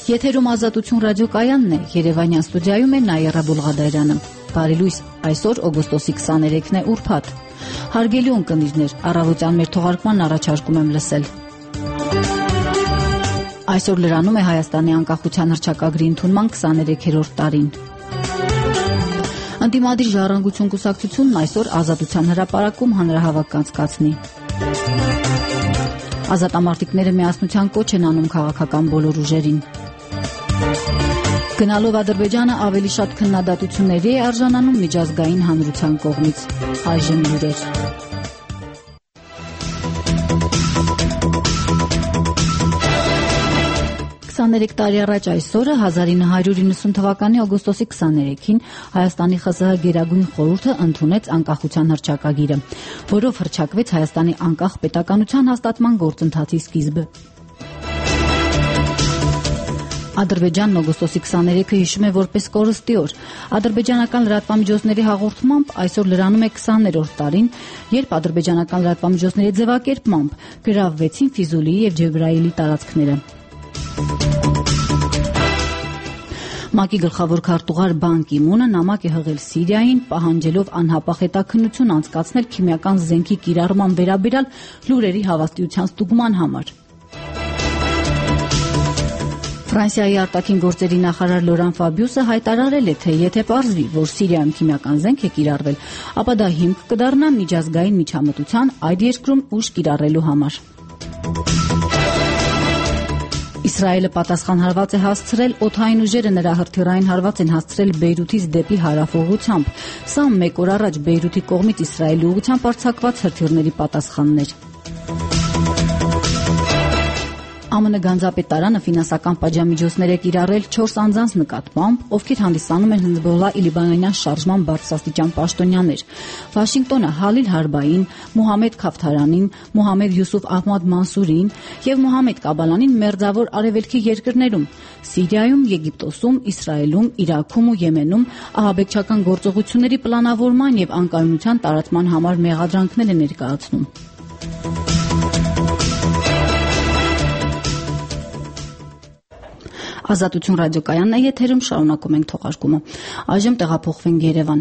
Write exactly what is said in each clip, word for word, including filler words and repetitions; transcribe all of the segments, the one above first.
Եթերում Ազատություն ռադիոկայանն է, Երևանյան ստուդիայում է Նաիրա Բուլղադարյանը։ Բարի լույս, այսօր օգոստոսի քսաներեքն է ուրբաթ։ Հարգելի ունկնդիրներ, առավոտյան մեր թողարկման առաջարկում եմ լսել։ Այսօր լրանում է Հայաստանի անկախության հռչակագրի ընդունման քսաներեքերորդ տարին։ Ընդդիմադիր ժառանգություն կուսակցությունն այսօր Ազատության հրապարակում հանրահավաք կանցկացնի։ Ազատամարտիկները միասնության կոչ են անում քաղաքական բոլոր ուժերին։ Գնալով Ադրբեջանը ավելի շատ քննադատությունների է արժանանում միջազգային հանրության կողմից։ Այժմ լուրեր։ քսաներեք տարի առաջ այսօրը հազար ինը հարյուր իննսուն թվականի օգոստոսի քսաներեքին Հայաստանի Խ Զ Հ Գերագույն խորհուրդը ընդունեց անկախության հռչակագիրը, որով հռչակվեց Հայաստանի անկախ պետականության հաստատման գործընթացի սկիզբը։ Ադրբեջանն օգոստոսի քսաներեքը հիշում է որպես կորստի օր։ Ադրբեջանական լրատվամիջոցների հաղորդմամբ այսօր լրանում է քսաներորդ տարին, երբ ադրբեջանական լրատվամիջոցների ձևակերպմամբ գրավվեցին Ֆիզուլիի եւ Ջեբրայիլի տարածքները։ ՄԱԿ-ի գլխավոր քարտուղար Բան Կի Մունը նամակ է հղել Սիրիային, պահանջելով անհապաղ հետաքննություն անցկացնել քիմիական զենքի կիրառման վերաբերյալ լուրերի հավաստիության ստուգման համար։ Ֆրանսիայի արտաքին գործերի նախարար Լորան Ֆաբիուսը հայտարարել է, թե եթե պարզվի, որ Սիրիայում քիմիական զենք է կիրառվել, ապա դա հիմք կդառնա միջազգային միջամտության այդ երկրում ուժ կիրառելու համար։ Իսրայելը պատասխան հարված է հասցրել, օդային ուժերը նրա հրթիռային հարված են հասցրել Բեյրութից դեպի հարավ ուղղությամբ։ Սա մեկ օր առաջ Բեյրութի կողմից Իսրայելի ուղղությամբ արձակված հրթիռների պատասխանն էր։ Ամն Գանձապետարանը ֆինանսական պատժամիջոցներ է կիրառել չորս անձանց նկատմամբ, ովքեր հանդիսանում են Հեզբոլլահ լիբանանյան շարժման բարձրաստիճան պաշտոնյաներ։ Վաշինգտոնը Հալիլ Հարբային, Մուհամեդ Քավթարանին, Մուհամեդ Յուսուֆ Ահմադ Մանսուրին եւ Մուհամեդ Կաբալանին մերձավոր արևելքի երկրներում՝ Սիրիայում, Եգիպտոսում, Իսրայելում, Իրաքում ու Եմենում ահաբեկչական գործողությունների պլանավորման եւ անկայունության տարածման համար մեղադրանքներ է ներկայացնում։ Ազատություն ռադիոկայանն է եթերում, շարունակում ենք թողարկումը։ Այժմ տեղափոխվենք Երևան։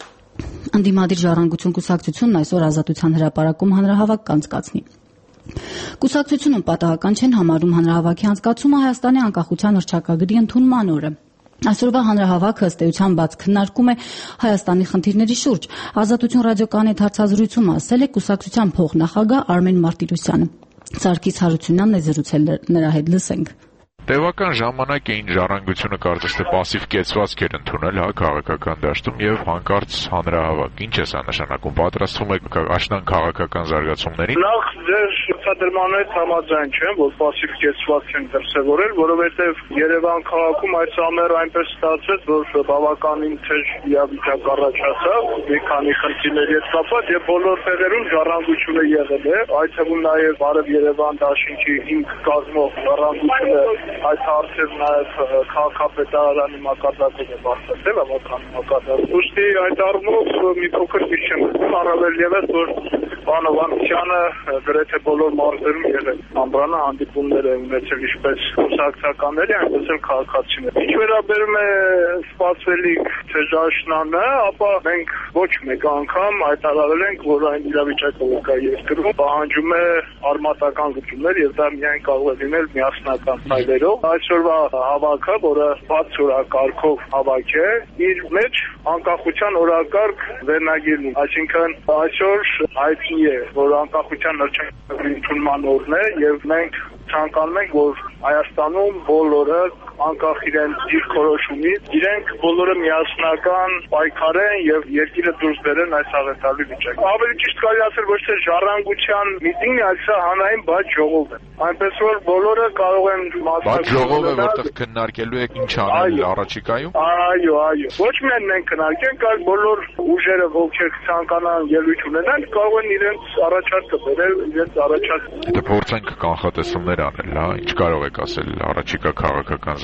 Ընդդիմադիր ժառանգություն կուսակցությունն այսօր Ազատության հրապարակում հանրահավաք կանցկացնի։ Կուսակցությունում պատահական չեն համարում հանրահավաքի անցկացումը Հայաստանի անկախության հռչակագրի ընդունման օրը։ Այսօրվա հանրահավաքը ըստ էության բաց քննարկում է Հայաստանի խնդիրների շուրջ։ Ազատություն ռադիոկայանի հետ հարցազրույցում ասել է կուսակցության փոխնախագահ Արմեն Մարտիրոսյանը։ Սարգիս Հարությունյանն է զրուցել նրա հետ, լսենք։ Տևական ժամանակ էին ժառանգությունը կարծես թե պասիվ կեցվածք էր ընդունել հա քաղաքական դաշտում եւ հանկարծ հանրահավաք։ Ինչ է սա նշանակում, պատրաստվում եք աշնան քաղաքական զարգացումներին։ Նախ ձեր ցուցադրմանից համաձայն չեմ, որ պասիվ կեցվածք են դրսևորել, որովհետեւ Երևան քաղաքում այս ամեռ այնպես ստացվեց, որ բավականին թեժ իրավիճակ առաջացավ մի քանի խնդիրների հետ կապված եւ բոլոր տեղերում ժառանգությունը եղել է, այդ թվում նաեւ Բարև Երևան դաշինքի հիմք կազմող ժառանգությունը այդ հարցեր նաև քաղաքապետարանի մակարդակով է բարձրացել, ավականի մակարդակով։ Ուստի այդ առումով մի փոքր քիչ եմ զգում, առավել ևս, որ պարոն Հովհաննիսյանը գրեթե բոլոր մարզերում եղել ամբրանը հանդիպումներ է ունեցել ինչպես կուսակցականների, այնպես էլ քաղաքացիների։ Ինչ վերաբերում է սպասվելիք թեժաշնանը, ապա մենք ոչ մեկ անգամ հայտարարել ենք, որ այն իրավիճակը, որ կա երկրում, պահանջում է արմատական լուծումներ եւ դա միայն կարող է լինել միասնական քայլերով։ Այսօրվա հավաքը, որը բաց օրակարգով հավաք է, իր մեջ անկախության օրակարգ վերնագիրն ունի, այսինքն այսօր հայտնի է, որ անկախության հռչակագրի ընդունման օրն է եւ մենք ցանկանում ենք, որ Հայաստանում բոլորը անկախ իրենց դիրքորոշումից իրենք բոլորը միասնական պայքարեն եւ երկիրը դուրս բերեն այս աղետալի վիճակից։ Ավելի ճիշտ կարելի ասել ոչ թե ժառանգության միտինգն է, այլ սա հանրային բաց ժողով է։ Այնպես որ բոլորը կարող են մասնակցել։ Բաց ժողով է, որտեղ քննարկելու եք ինչ անել առաջիկայում։ Այո, այո։ Ոչ միայն մենք քննարկենք, այլ բոլոր ուժերը, ովքեր ցանկանան ելույթ ունենան, կարող են իրենց առաջարկը բերել, իրենց առաջարկը։ Դե փորձենք կանխատեսումներ անել, հա, ինչ կարող եք ասել առաջիկա քաղաքական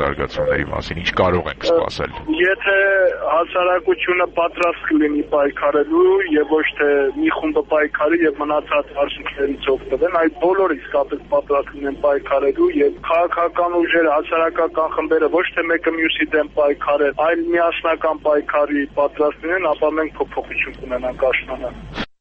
զարգացումների մասին, ինչ կարող ենք սպասել։ Եթե հասարակությունը պատրաստ կլինի պայքարելու եւ ոչ թե մի խումբը պայքարի եւ մնացած արժեքներից օգտվեն, այլ բոլորը իսկապես պատրաստ լինեն պայքարելու եւ քաղաքական ուժերը, հասարակական խմբերը ոչ թե մեկը մյուսի դեմ պայքարեն, այլ միասնական պայքարի պատրաստ լինեն, ապա մենք փոփոխություն կունենանք աշնանը։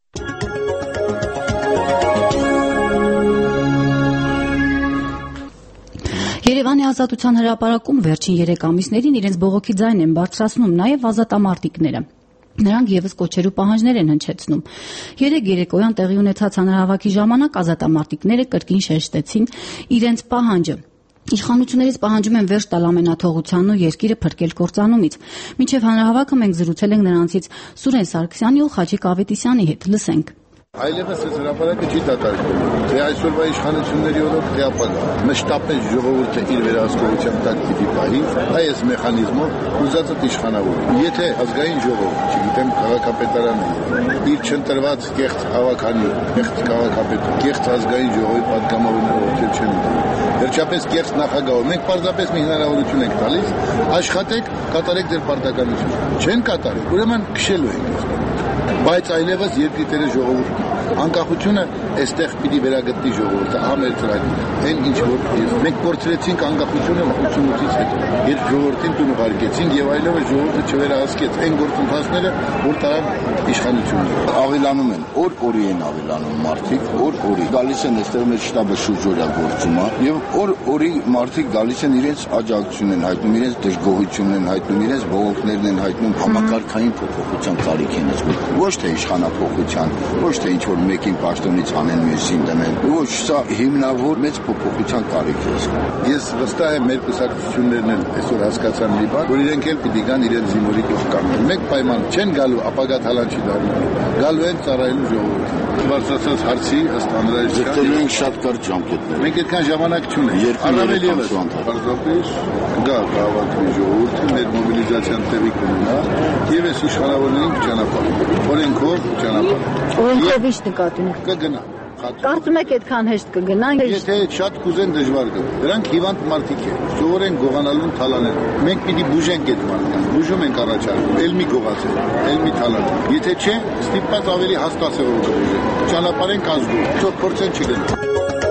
Երևանի Ազատության հրապարակում վերջին երեք ամիսներին իրենց բողոքի ձայն են բարձրացնում նաև ազատամարտիկները։ Նրանք եւս կոչերու պահանջներ են հնչեցնում։ Երեք երեկոյան տեղի ունեցած հանրահավաքի ժամանակ ազատամարտիկները կրկին շեշտեցին իրենց պահանջը։ Իշխանություններից պահանջում են վերջ տալ ամենաթողությանն ու երկիրը փրկել կործանումից։ Մինչև հանրահավաքը մենք զրուցել ենք նրանցից Սուրեն Սարգսյանի ու Խաչիկ Ավետիսյանի հետ։ Լսենք։ Այլևս այս հրապարակը չի դատարկվում, թե այսօրվա իշխանությունների օրոք թե ապագա։ Մշտապես ժողովուրդը իր վերահսկողության տակ պիտի պահի, այս մեխանիզմով ուզածդ իշխանավորի։ Եթե ազգային ժողովուրդ, չգիտեմ, քաղաքապետարանը իր չընտրված կեղծ հավաքանի, կեղծ քաղաքապետ, կեղծ ազգային ժողովի պատգամավորները որդել չեն ունենում։ Վերջապես կեղծ նախագահով մենք պարզապես մի հնարավորություն ենք տալիս, աշխատեք, կատարեք ձեր պարտականությունը։ Չեն կատարել, ուրեմն քշելու ենք։ Բայց այլևս երկրի տերը ժողովուրդն է։ Անկախությունը այստեղ պիտի վերագտնի ժողովուրդը, ամեր ծրագիրը։ Այն ինչ որ մենք կորցրեցինք անկախությունը ութսունութից հետո, երբ ժողովրդին տուն ուղարկեցինք եւ այլևս ժողովուրդը չվերահսկեց այն գործընթացները, որ տարան իշխանությունը։ Ավելանում են, օր օրի են ավելանում մարդիկ, օր օրի գալիս են այստեղ մեր շտաբը շուրջօրյա գործում է եւ օր օրի մարդիկ գալիս են իրենց աջակցությունն են հայտնում, իրենց դժգոհությունն են հայտնում, իրենց բողոքներն են հայտնում, համակարգային փոփոխության կարիք են զգում։ Ոչ թե իշխանափոխության, ոչ թե ինչ որ մեկին պաշտոնից անեն մյուսին դնեն։ Ոչ, սա հիմնավոր մեծ փոփոխության կարիք է։ Ես վստահ եմ մեր կուսակցություններն են այսօր հասկացան մի բան, որ իրենք էլ պիտի գան իրենց զինվորի կողք կանգնեն։ Մեկ պայման չեն գալու ապագա թալանչի դառնալու։ Գալու են ծառայելու ժողովրդին։ Բարձրացած հարցի ըստ անհրաժեշտության մենք շատ կարճ ժամկետներ։ Մենք այդքան ժամանակ չունենք։ Առավել ևս պարզապես գա հավաքվի ժողովուրդը, մեր մոբիլիզացիան տեղի կունենա եւ այս իշխանավորներին կճանապարհի։ Օրենքով ճանապարհ։ Օրենքով ի՞նչ նկատի ունեք։ Կգնա։ Կարծում եք այդքան հեշտ կգնան։ Եթե շատ կուզեն դժվար կգնա։ Դրանք հիվանդ մարդիկ են։ Սովորեն գողանալուն թալանել։ Մենք պիտի բուժենք այդ մարդկանց։ Բուժում ենք առաջարկում, ել մի գողացել, ել մի թալանել։ Եթե չէ, ստիպված ավելի հաստատել կբուժենք։ Ճանապարհենք ազգում, թող փորձեն չգնա։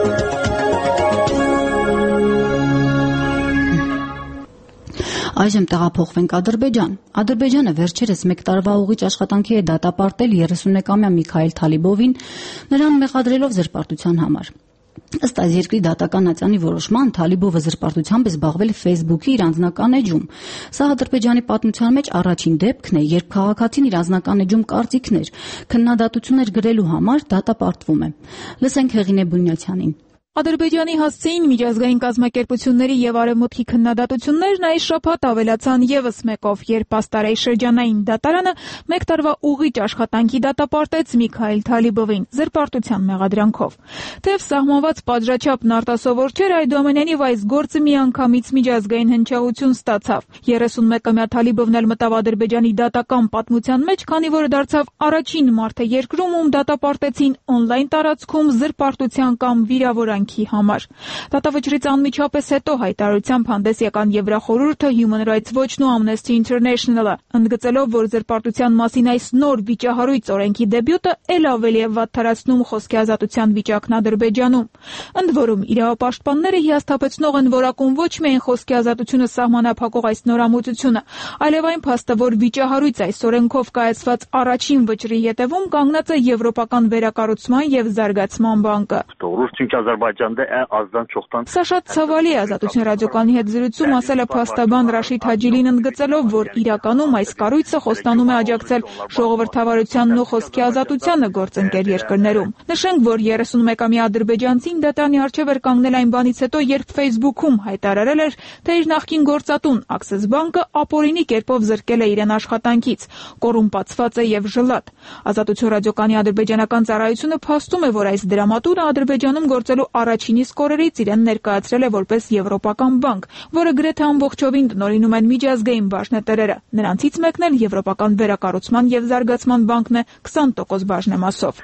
Այժմ տեղափոխվենք Ադրբեջան։ Ադրբեջանը վերջերս մեկ տարվա ուղիչ աշխատանքի է դատապարտել երեսունեկամյա Միքայել Թալիբովին, նրան մեղադրելով զրպարտության համար։ Ըստ այս երկրի դատական ատյանի որոշման Թալիբովը զրպարտությամբ է զբաղվել Facebook-ի իր անձնական էջում։ Սա Ադրբեջանի պատմության մեջ առաջին դեպքն է, երբ քաղաքացին իր անձնական էջում կարծիքներ, քննադատություններ գրելու համար դատապարտվում է։ Լսենք Հեղինե Բունյացյանին։ Ադրբեջանի հասցեին միջազգային կազմակերպությունների եւ արևմուտքի քննադատություններն այս շաբաթ ավելացան եւս մեկով, երբ Աստարայի շրջանային դատարանը մեկ տարվա ուղիչ աշխատանքի դատապարտեց Միքայել Թալիբովին զրպարտության մեղադրանքով։ Թեև սահմանված պատժաչափն արտասովոր չէր, այդուամենայնիվ այս գործը միանգամից միջազգային հնչեղություն ստացավ։ երեսունմեկամյա Թալիբովն էլ մտավ Ադրբեջանի դատական պատմության մեջ, քանի որ դարձավ առաջին մարդը երկրում, ում դատապարտեցին օնլայն տարածքում զրպարտության կամ վիրավորանքի համար։ Դատավճռից անմիջապես հետո հայտարարությամբ հանդես եկան Եվրախորհուրդը, Human Rights Watch-ն ու Amnesty International-ը, ընդգծելով, որ զրպարտության մասին այս նոր վիճահարույց օրենքի դեբյուտը ել ավելի է վատթարացնում խոսքի ազատության վիճակն Ադրբեջանում։ Ընդ որում, իրավապաշտպանները հիասթափեցնող են որակում ոչ միայն խոսքի ազատությունը սահմանափակող այս նորամուծությունը, այլև այն փաստը, որ վիճահարույց այս օրենքով կայացված առաջին վճռի հետևում կանգնած է եվրոպական վերակառուցման եւ զարգացման բանկը։ Սա շատ ցավալի է, Ազատություն ռադիոկայանի հետ զրույցում ասել է փաստաբան Ռաշիդ Հաջիլին, ընդգծելով, որ իրականում այս կառույցը խոստանում է աջակցել ժողովրդավարությանն ու խոսքի ազատությանը գործընկեր երկրներում։ Նշենք, որ երեսունմեկամյա ադրբեջանցին դատարանի առջև էր կանգնել այն բանից հետո, երբ Facebook-ում հայտարարել էր, թե իր նախկին գործատուն Access Bank-ը ապօրինի կերպով զրկել է իրեն աշխատանքից, կոռումպացված է եւ ժլատ։ Ազատություն ռադիոկայանի ադրբեջանական ծառայությունը փաստում է, որ այս դրամատուրը Ադրբեջանում գործելու առաջին իսկ օրերից իրեն ներկայացրել է որպես եվրոպական բանկ, որը գրեթե ամբողջովին տնօրինում են միջազգային բաժնետերերը։ Նրանցից մեկն էլ Եվրոպական վերակառուցման եւ զարգացման բանկն է քսան տոկոս բաժնեմասով։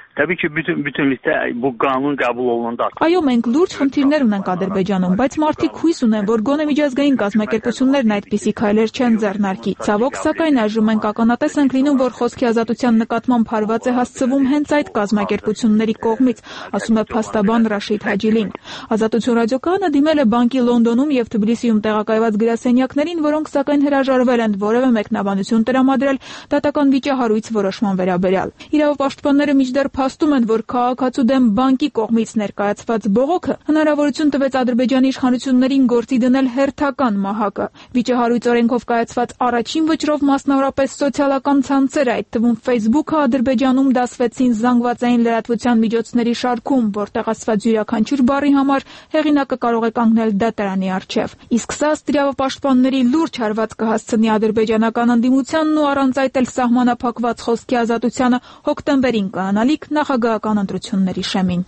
Այո, մենք լուրջ խնդիրներ ունենք Ադրբեջանում, բայց մարդիկ հույս ունեն, որ գոնե միջազգային կազմակերպություններն այդպիսի քայլեր չեն ձեռնարկի։ Ցավոք, սակայն այժմ մենք ականատես ենք լինում, որ խոսքի ազատության նկատմամբ հարված է հասցվում հենց այդ կազմակերպությունների կողմից, ասում է փաստաբան Ռաշիդ Հաջիլին։ Ազատություն ռադիոկայանը դիմել է բանկի Լոնդոնում եւ Թբիլիսիում տեղակայված գրասենյակներին, որոնք սակայն հրաժարվել են որևէ մեկնաբանություն տրամադրել դատական վիճահարույց որոշման վերաբերյալ։ Իրավապաշտպանները մինչդեռ փաստում են, որ քաղաքացու դեմ բանկի կողմից ներկայացված բողոքը հնարավորություն տվեց Ադրբեջանի իշխանություններին գործի դնել հերթական մահակը։ Վիճահարույց օրենքով կայացված առաջին վճռով մասնավորապես սոցիալական ցանցերը, այդ թվում Facebook-ը, Ադրբեջանում դասվեցին զանգվածային լրատվության միջոցների շարքում, որտեղ ասված յուրաքանչյուր բառի համար հեղինակը կարող է կանգնել դատարանի առջև։ Իսկ սա ըստ իրավապաշտպանների լուրջ հարված կհասցնի ադրբեջանական ընդդիմությանն ու առանց այդ էլ սահմանափակված խոսքի ազատությանը հոկտեմբերին կանալիք նախագահական ընտրությունների շեմին։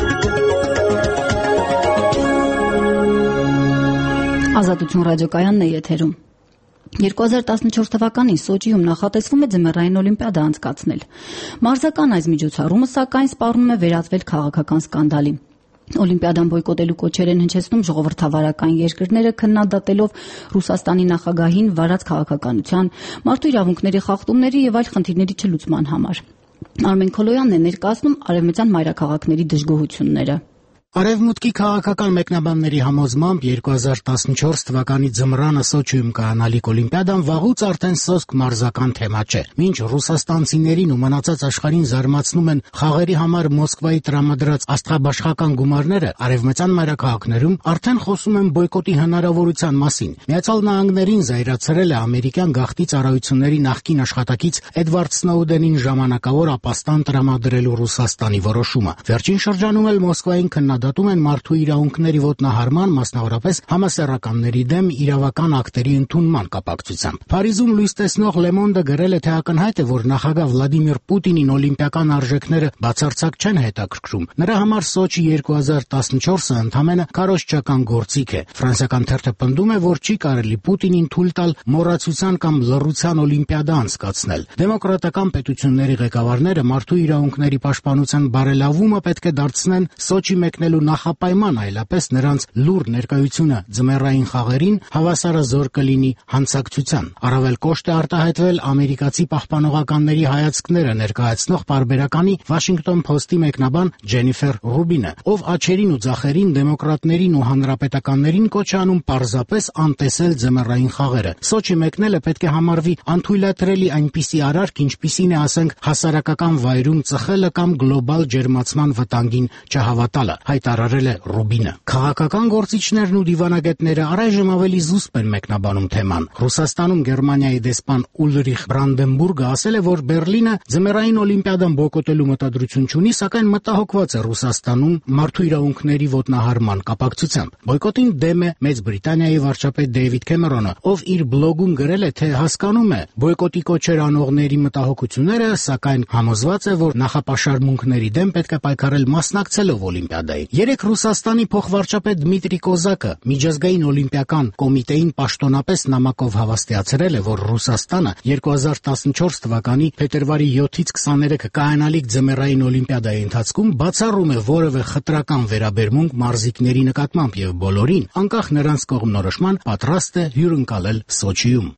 Ազատություն ռադիոկայանն է եթերում։ երկու հազար տասնչորս թվականին Սոչիում նախատեսվում է ձմեռային օլիմպիադա անցկացնել։ Մարզական այս միջոցառումը սակայն սպառնում է վերածվել քաղաքական սկանդալի։ Օլիմպիադան բոյկոտելու կոչեր են հնչեցնում ժողովրդավարական երկրները, քննադատելով Ռուսաստանի նախագահին վարած քաղաքականության, մարդու իրավունքների խախտումների եւ այլ խնդիրների չլուծման համար։ Արմեն Քոլոյանն է ներկայացնում արևմտյան մայրաքաղաքների դժգոհությունները։ Արևմուտքի քաղաքական մեկնաբանների համոզմամբ երկու հազար տասնչորս թվականի ձմռանը Սոչիում կայանալիք օլիմպիադան վաղուց արդեն սոսկ մարզական թեմա չէ։ Մինչ ռուսաստանցիներին ու մնացած աշխարհին զարմացնում են խաղերի համար Մոսկվայի տրամադրած աստղաբաշխական գումարները, արևմտյան մայրաքաղաքներում արդեն խոսում են բոյկոտի հնարավորության մասին։ Միացյալ Նահանգներին զայրացրել է ամերիկյան գաղթի ծառայությունների նախկին աշխատակից Էդվարդ Սնոուդենին ժամանակավոր ապաստան տրամադրելու Ռուսաստանի որոշումը։ Վերջին շրջանում էլ Մոսկվային քննադատում են մարդու իրավունքների ոտնահարման, մասնավորապես համասեռականների դեմ իրավական ակտերի ընդունման կապակցությամբ։ Փարիզում լույս տեսնող Le Monde-ը գրել է, թե ակնհայտ է, որ նախագահ Վլադիմիր Պուտինին օլիմպիական արժեքները բացարձակ չեն հետաքրքրում։ Նրա համար Սոչի երկու հազար տասնչորսը ընդամենը քարոզչական գործիք է։ Ֆրանսիական թերթը պնդում է, որ չի կարելի Պուտինին թույլ տալ մոռացության կամ լռության օլիմպիադա անցկացնել։ Դեմոկրատական պետությունների ղեկավարները մարդու իրավունքների պաշտպանության բարելավումը պետք է դարձնեն Սոչի մեկնելու նախապայման, այլապես նրանց լուր ներկայությունը ձմեռային խաղերին հավասարազոր կլինի հանցակցության։ Առավել կոշտ է արտահայտվել ամերիկացի պահպանողականների հայացքները ներկայացնող պարբերականի Washington Post-ի մեկնաբան Ջենիֆեր Ռուբինը, ով աչերին ու ձախերին դեմոկրատներին ու հանրապետականներին կոչ է անում պարզապես անտեսել ձմեռային խաղերը։ Սոչի մեկնելը պետք է համարվի անթույլատրելի այնպիսի արարք, ինչպիսին է, ասենք, հասարակական վայրում ծխելը կամ գլոբալ ջերմացման վտանգին չհավատալը, հայտարարել է Ռուբինը։ Քաղաքական գործիչներն ու դիվանագետները առայժմ ավելի զուսպ են մեկնաբանում թեման։ Ռուսաստանում Գերմանիայի դեսպան Ուլրիխ Բրանդենբուրգը ասել է, որ Բերլինը ձմեռային օլիմպիադան բոյկոտելու մտադրություն չունի, սակայն մտահոգված է Ռուսաստանում մարդու իրավունքների ոտնահարման կապակցությամբ։ Բոյկոտին դեմ է Մեծ Բրիտանիայի վարչապետ Դեյվիդ Քեմերոնը, ով իր բլոգում գրել է, թե հասկանում է բոյկոտի կոչեր անողների մտահոգությունները, սակայն համոզված է, որ նախապաշարմունքների դեմ պետք է պայքարել մասնակցելով օլիմպիադայի։ Երեք Ռուսաստանի փոխվարչապետ Դմիտրի Կոզակը միջազգային օլիմպիական կոմիտեին պաշտոնապես նամակով հավաստիացրել է, որ Ռուսաստանը երկու հազար տասնչորս թվականի փետրվարի յոթից քսաներեքը կայանալիք ձմեռային օլիմպիադայի ընթացքում բացառում է որևէ խտրական վերաբերմունք մարզիկների նկատմամբ եւ բոլորին, անկախ նրանց կողմնորոշման, պատրաստ է հյուրընկալել Սոչիում։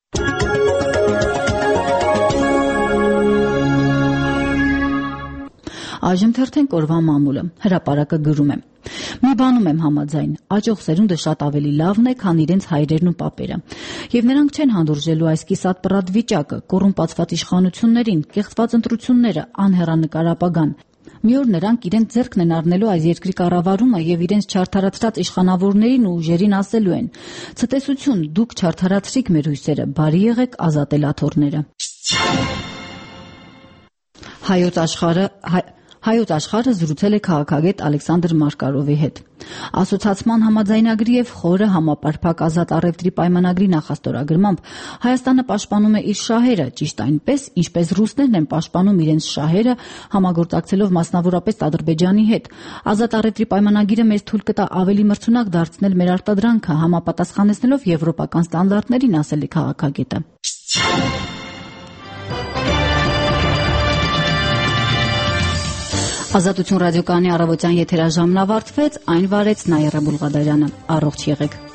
Այժմ թերթենք օրվա մամուլը։ Հրապարակը գրում է. Մի բանում եմ համաձայն, աճող սերունդը շատ ավելի լավն է, քան իրենց հայրերն ու պապերը։ Եվ նրանք չեն հանդուրժելու այս կիսատ-պռատ վիճակը, կոռումպացված իշխանություններին, կեղծված ընտրությունները, անհեռանկար ապագան։ Մի օր նրանք իրենց ձեռքն են առնելու այս երկրի կառավարումը եւ իրենց չարթարացրած իշխանավորներին ու ուժերին ասելու են. «Ցտեսություն, դուք չարթարացրիք մեր հույսերը, բարի եղեք ազատել աթոռները»։ Հայոց աշխարհը հայ... Հայոց աշխարհը զրուցել է քաղաքագետ Ալեքսանդր Մարկարովի հետ։ Ասոցիացիան համաձայնագրի եւ խորը համապարփակ ազատ առևտրի պայմանագրի նախաստորագրմամբ Հայաստանը պաշտպանում է իր շահերը, ճիշտ այնպես, ինչպես ռուսներն են պաշտպանում իրենց շահերը, համագործակցելով մասնավորապես Ադրբեջանի հետ։ Ազատ առևտրի պայմանագիրը մեզ թույլ կտա ավելի մրցունակ դարձնել մեր արտադրանքը, համապատասխանեցնելով եվրոպական ստանդարտներին, ասել է քաղաքագետը։ Ազատություն ռադիոկայանի առավոտյան եթերաժամն ավարտվեց, այն վարեց Նայիրա Բուլղադարյանը։ Առողջ եղեք։